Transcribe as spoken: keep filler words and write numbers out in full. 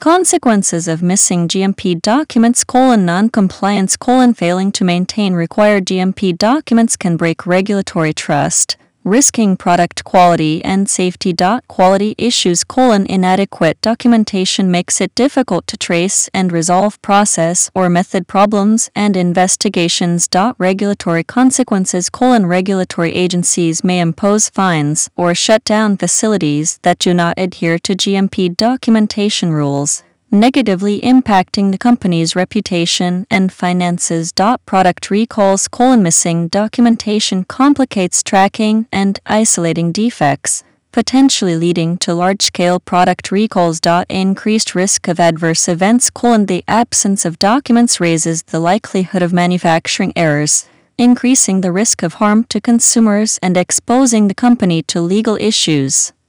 Consequences of missing G M P documents: colon non-compliance, colon failing to maintain required G M P documents can break regulatory trust, risking product quality and safety. Quality issues: colon inadequate documentation makes it difficult to trace and resolve process or method problems and investigations. Regulatory consequences: colon regulatory agencies may impose fines or shut down facilities that do not adhere to G M P documentation rules, negatively impacting the company's reputation and finances. Product recalls: colon missing documentation complicates tracking and isolating defects, potentially leading to large-scale product recalls. Increased risk of adverse events: colon the absence of documents raises the likelihood of manufacturing errors, increasing the risk of harm to consumers and exposing the company to legal issues.